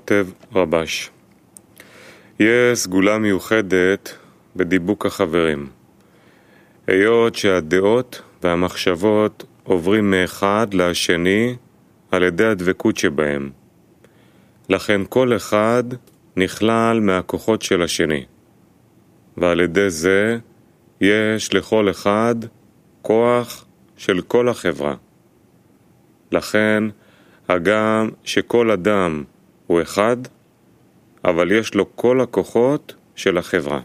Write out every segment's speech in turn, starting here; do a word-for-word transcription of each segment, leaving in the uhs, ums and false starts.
כותב רבש. יש סגולה מיוחדת בדיבוק החברים. היות שהדעות והמחשבות עוברים מאחד לשני על ידי הדבקות שבהם. לכן כל אחד נכלל מהכוחות של השני. ועל ידי זה יש לכל אחד כוח של כל החברה. לכן הגם שכל אדם הוא אחד, אבל יש לו כל הכוחות של החברה.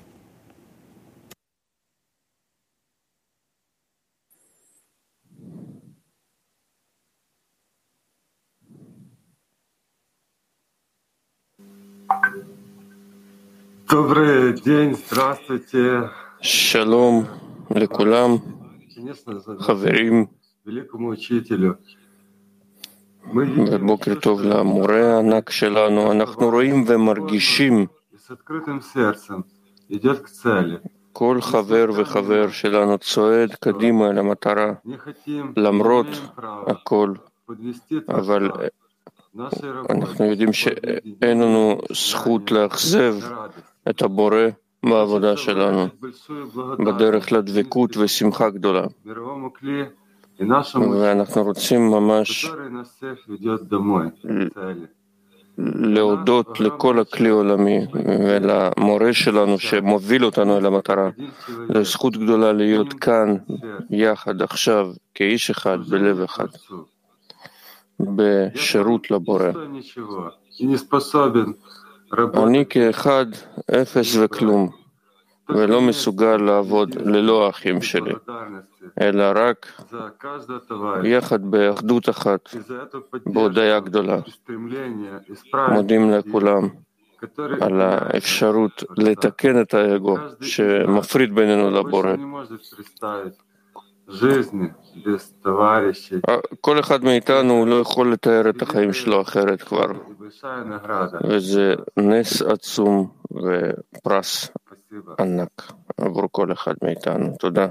Добрый день, здравствуйте. שלום לכולם, חברים, Великому учителю. ובוקר טוב למורה הענק שלנו. אנחנו רואים ומרגישים С открытым сердцем идет к цели. כל חבר וחבר שלנו צועד קדימה אל המטרה, Не хотим, למרות не имеем права הכל, подвести אבל Творца. Нашей работой אנחנו יודעים שאין לנו זכות לאכזב את הבורא בעבודה שלנו, בדרך לדבקות ושמחה גדולה. мировому кле и нашему ואנחנו רוצים ממש который нас всех ведет домой, к цели. להודות לכל הכלי עולמי ולמורה שלנו שמוביל אותנו אל המטרה. זו זכות גדולה להיות כאן יחד עכשיו כאיש אחד בלב אחד בשירות לבורא. Что ничего, и не способен работать. אני כאחד אפס וכלום ולא מסוגל לעבוד ללא האחים שלי, благодарности אלא רק за каждого товарища. יחד באחדות אחת И за эту בהודיה поддержку גדולה. и stремление исправить מודים пути, לכולם которые על האפשרות לתקן את האגו שמפריד בינינו לבורא. больше не может представить жизни без товарищей. כל אחד מאיתנו לא יכול לתאר את החיים שלו אחרת כבר, И большая награда. וזה נס עצום ופרס Спасибо. ענק עבור כל אחד מאיתנו. תודה.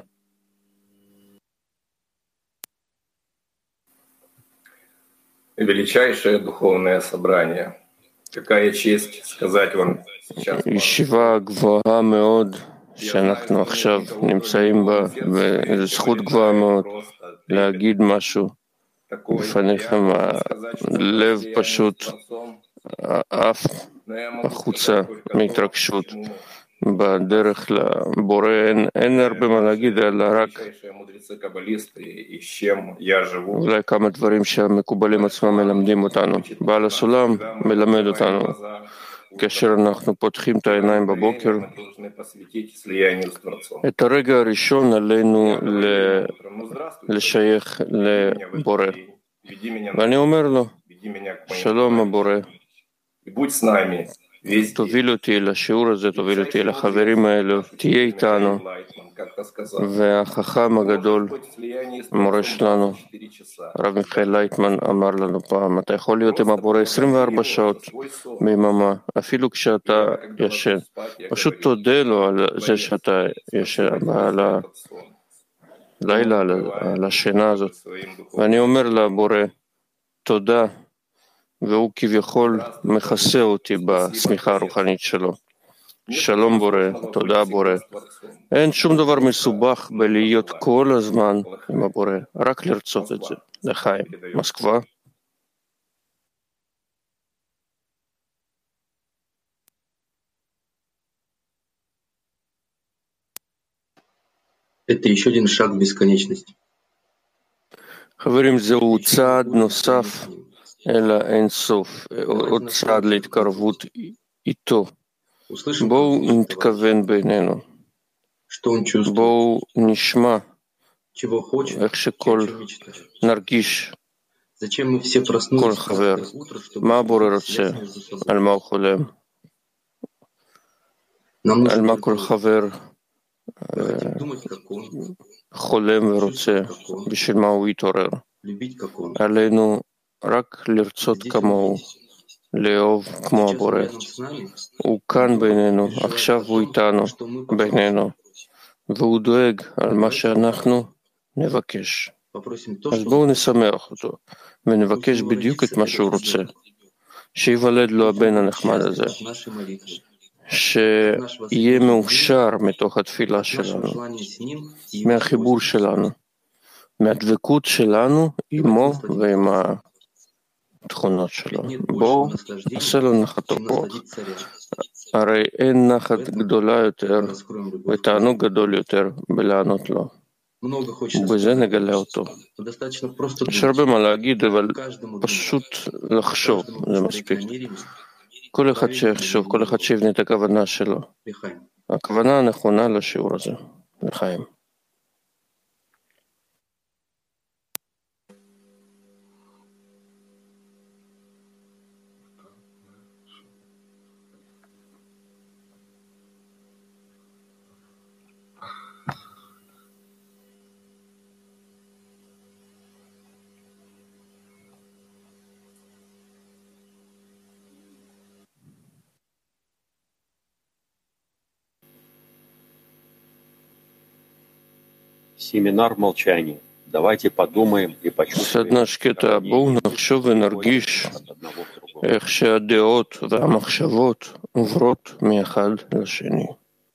Величайшее духовное собрание. Какая честь сказать вам сейчас. ישיבה גבוהה מאוד שאנחנו עכשיו נמצאים בה, וזו זכות גבוהה מאוד להגיד משהו בפניכם. הלב פשוט עף החוצה מהתרגשות. בדרך לבורא אין, אין הרבה מה להגיד, אלא רק אולי כמה דברים שהמקובלים עצמם מלמדים אותנו. בעל הסולם מלמד אותנו. כאשר אנחנו פותחים את העיניים בבוקר, את הרגע הראשון עלינו לשייך לבורא. ואני אומר לו, שלום הבורא, תוביל אותי לשיעור הזה, תוביל אותי לחברים האלו, תהיה איתנו. והחכם הגדול, המורה שלנו, הרב מיכאל לייטמן, אמר לנו פעם, אתה יכול להיות עם הבורא עשרים וארבע שעות ביממה, אפילו כשאתה ישן. פשוט תודה לו על זה שאתה ישן, על הלילה, על השינה הזאת. ואני אומר לבורא, תודה. והוא כביכול מכסה אותי בשמיכה הרוחנית שלו. שלום בורא, תודה בורא. אין שום דבר מסובך בלהיות כל הזמן עם הבורא, רק לרצות את זה. לחיים, מוסקבה. Это еще один шаг в бесконечность. חברים, זהו צעד נוסף אל האינסוף, עוד צעד להתקרבות איתו. Услышим, בואו נתכוון בינינו, что он чувствует, בואו נשמע чего хочет, איך שכל о чем мечтает. נרגיש Зачем мы все כל проснулись חבר, каждое утро, чтобы מה הבורא связь רוצה, между собой? על מה הוא חולם, Нам על нужно מה только כל חבר мы хотим думать, как он, חולם ורוצה, בשביל מה הוא יתעורר. любить, как он. עלינו רק לרצות Здесь он כמוהו, есть. לאהוב כמו Сейчас הבורא. он рядом с נами, הוא כאן בינינו, עכשיו הוא איתנו, что мы בינינו, והוא דואג על מה שאנחנו נבקש. попросим то, אז что בואו נשמח אותו, ונבקש בדיוק את מה שהוא רוצה. שיוולד לו הבן הנחמד הזה, שיהיה מאושר מתוך התפילה שלנו, מהחיבור שלנו, מהדבקות שלנו עמו ועם התכונות שלו. בואו עשה לו נחתו פה. הרי אין נחת גדולה יותר ותענוג גדול יותר בלענות לו. ובזה נגלה אותו. יש הרבה מה להגיד, אבל פשוט לחשוב, זה מספיק. כל אחד שיחשוב, כל אחד שיבנה את הכוונה שלו. הכוונה הנכונה לשיעור הזה. לחיים. Семинар молчания. Давайте подумаем и почувствуем. סדנה שקטה, בואו נחשוב ונרגיש איך שהדעות והמחשבות עוברות מאחד לשני.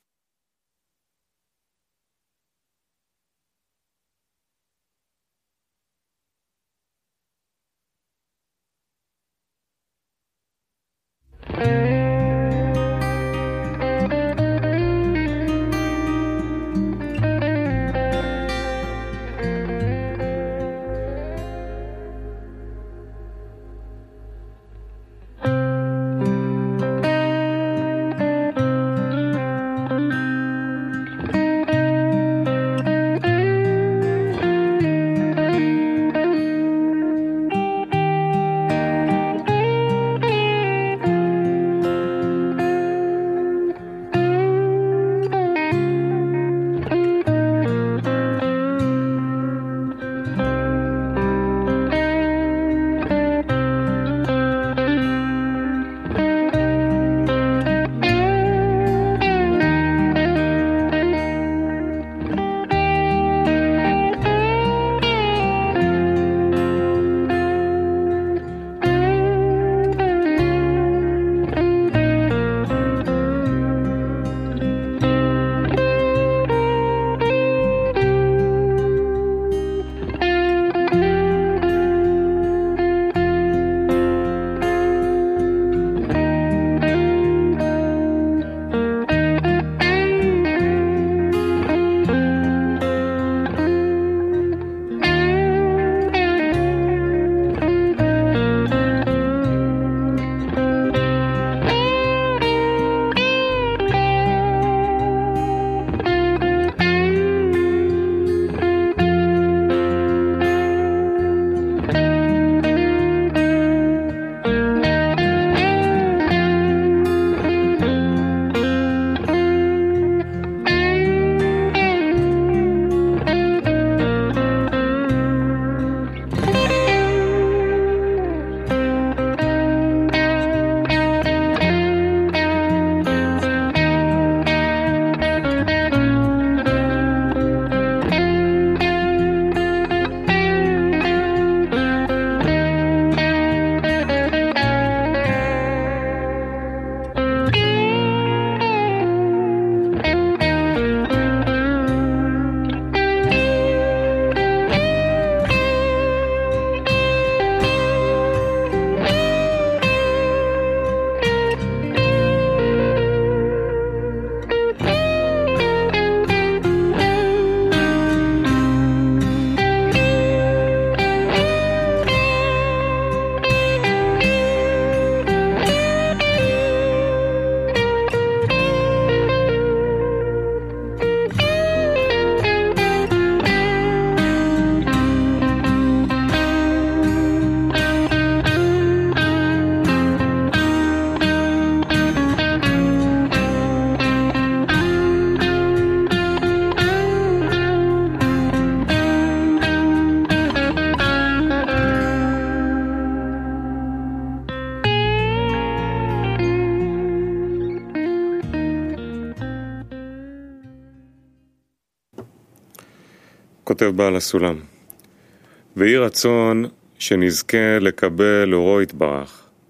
כותב בעל הסולם, ויהי רצון שנזכה לקבל אורו יתברך,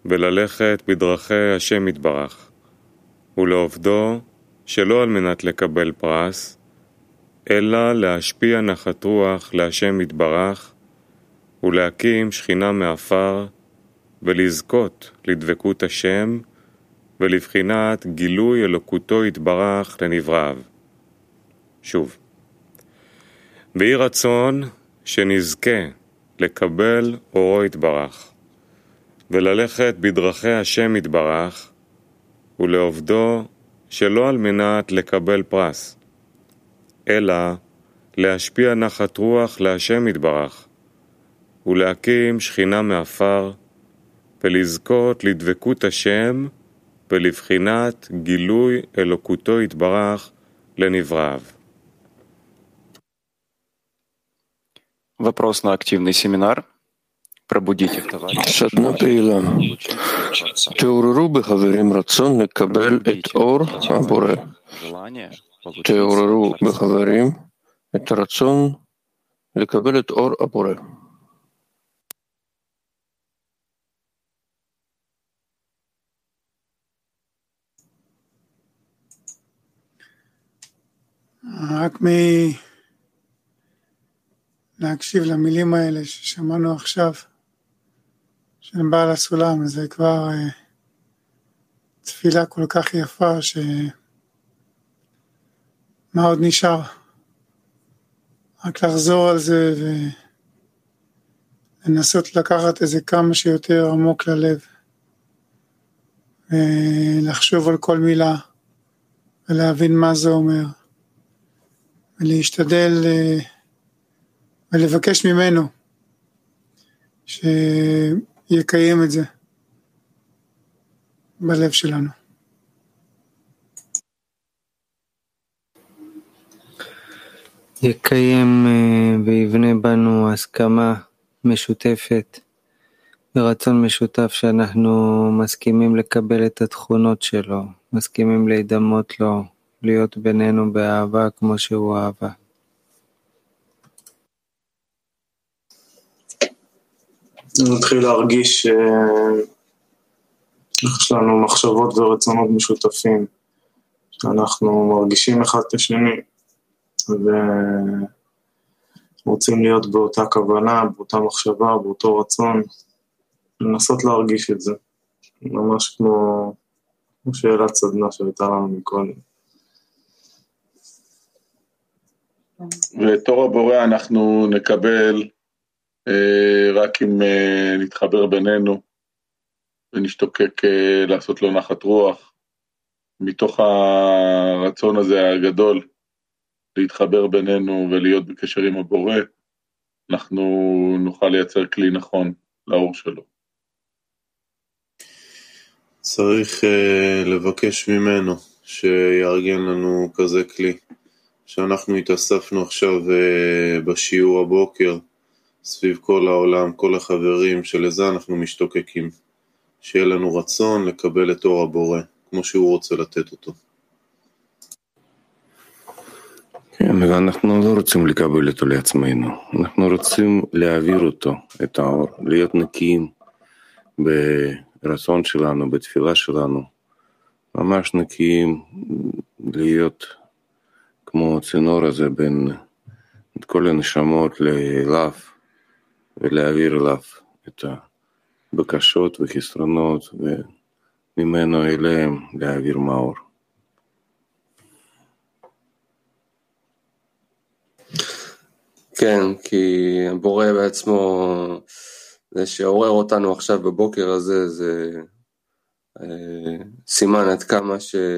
וללכת בדרכי השם יתברך, ולעובדו שלא על מנת לקבל פרס, אלא להשפיע נחת רוח להשם יתברך, ולהקים שכינה מאפר, ולזכות לדבקות השם, ולבחינת גילוי אלוקותו יתברך לנבראיו. שוב, ויהי רצון שנזכה לקבל אורו יתברך, וללכת בדרכי השם יתברך, ולעובדו שלא על מנת לקבל פרס, אלא להשפיע נחת רוח להשם יתברך, ולהקים שכינה מאפר, ולזכות לדבקות השם, ולבחינת גילוי אלוקותו יתברך לנבראיו. Вопрос на активный семинар. Пробудите в товарищах. סדנה פעילה. תעוררו בחברים רצון לקבל את אור הבורא. תעוררו בחברים את הרצון לקבל את אור הבורא. רק מ... להקשיב למילים האלה ששמענו עכשיו של בעל הסולם, זה כבר uh, תפילה כל כך יפה, ש... מה עוד נשאר? רק לחזור על זה ולנסות לקחת את זה כמה שיותר עמוק ללב, ולחשוב על כל מילה ולהבין מה זה אומר, ולהשתדל uh, ולבקש ממנו שיקיים את זה בלב שלנו. יקיים ויבנה בנו הסכמה משותפת ורצון משותף שאנחנו מסכימים לקבל את התכונות שלו, מסכימים להידמות לו, להיות בינינו באהבה כמו שהוא אהבה. נתחיל להרגיש שיש לנו מחשבות ורצונות משותפים, שאנחנו מרגישים אחד את השני ורוצים להיות באותה כוונה, באותה מחשבה, באותו רצון, לנסות להרגיש את זה, ממש כמו, כמו שאלת סדנה שהייתה לנו מקודם. ואת אור הבורא אנחנו נקבל רק אם נתחבר בינינו ונשתוקק לעשות לו נחת רוח, מתוך הרצון הזה הגדול להתחבר בינינו ולהיות בקשר עם הבורא, אנחנו נוכל לייצר כלי נכון לאור שלו. צריך לבקש ממנו שיארגן לנו כזה כלי, שאנחנו התאספנו עכשיו בשיעור הבוקר סביב כל העולם, כל החברים, שלזה אנחנו משתוקקים, שיהיה לנו רצון לקבל את אור הבורא, כמו שהוא רוצה לתת אותו. כן, ואנחנו לא רוצים לקבל אותו לעצמנו, אנחנו רוצים להעביר אותו, את האור, להיות נקיים ברצון שלנו, בתפילה שלנו, ממש נקיים, להיות כמו צינור הזה בין את כל הנשמות לאליו, ולהעביר אליו את הבקשות וחסרונות, וממנו אליהם להעביר מאור. כן, כי הבורא בעצמו, זה שעורר אותנו עכשיו בבוקר הזה, זה אה, סימן עד כמה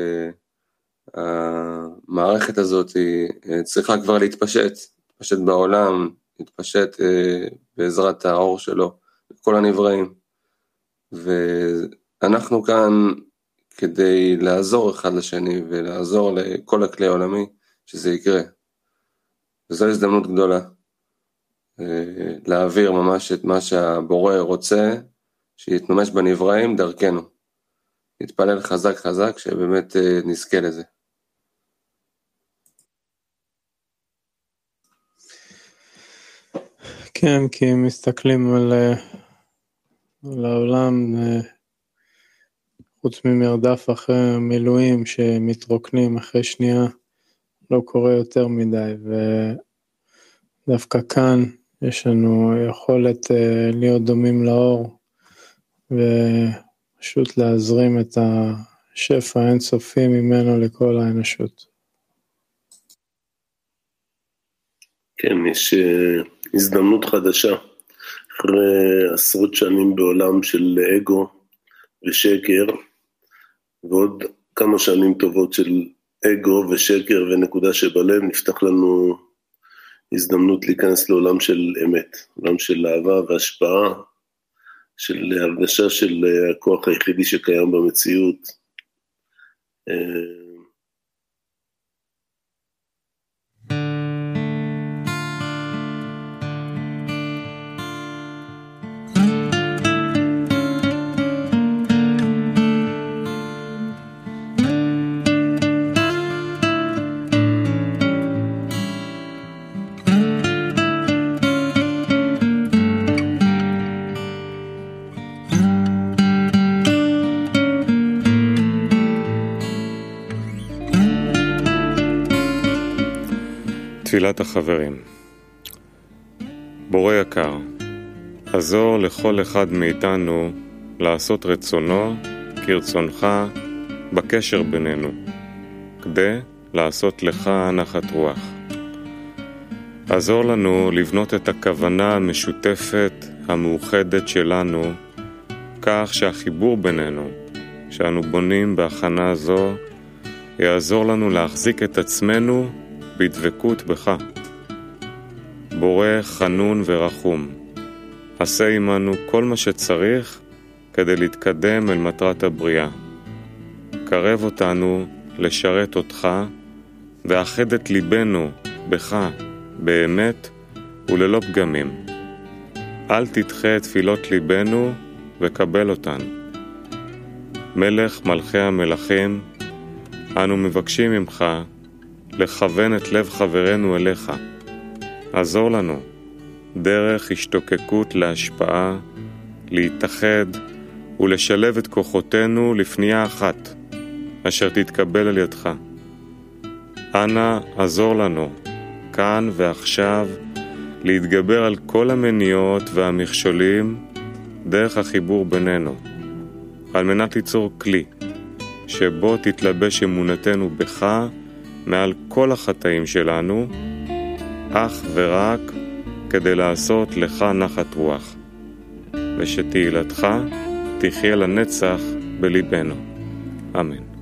שהמערכת הזאת צריכה כבר להתפשט, להתפשט בעולם, להתפשט אה, בעזרת האור שלו, כל הנבראים. ואנחנו כאן כדי לעזור אחד לשני, ולעזור לכל הכלי העולמי, שזה יקרה. וזו הזדמנות גדולה, להעביר ממש את מה שהבורא רוצה, שיתממש בנבראים דרכנו. נתפלל חזק חזק, שבאמת נזכה לזה. כן, כי מסתכלים על, על העולם חוץ ממרדף אחרי מילואים שמתרוקנים אחרי שנייה, לא קורה יותר מדי, ודווקא כאן יש לנו יכולת להיות דומים לאור, ופשוט להזרים את השפע האינסופי ממנו לכל האנושות. כן, יש הזדמנות חדשה, אחרי עשרות שנים בעולם של אגו ושקר, ועוד כמה שנים טובות של אגו ושקר ונקודה שבלב, נפתח לנו הזדמנות להיכנס לעולם של אמת, עולם של אהבה והשפעה, של הרגשה של הכוח היחידי שקיים במציאות. תפילת החברים. בורא יקר, עזור לכל אחד מאיתנו לעשות רצונו כרצונך בקשר בינינו, כדי לעשות לך נחת רוח. עזור לנו לבנות את הכוונה המשותפת המאוחדת שלנו, כך שהחיבור בינינו, שאנו בונים בהכנה זו, יעזור לנו להחזיק את עצמנו בדבקות בך. בורא חנון ורחום, עשה עמנו כל מה שצריך כדי להתקדם אל מטרת הבריאה. קרב אותנו לשרת אותך, ואחד את ליבנו בך באמת וללא פגמים. אל תדחה את תפילות ליבנו וקבל אותן. מלך מלכי המלכים, אנו מבקשים ממך לכוון את לב חברנו אליך. עזור לנו דרך השתוקקות להשפעה, להתאחד ולשלב את כוחותינו לפנייה אחת, אשר תתקבל על ידך. אנא עזור לנו כאן ועכשיו להתגבר על כל המניעות והמכשולים דרך החיבור בינינו, על מנת ליצור כלי שבו תתלבש אמונתנו בך מעל כל החטאים שלנו, אך ורק כדי לעשות לך נחת רוח, ושתהילתך תחיה לנצח בליבנו. אמן.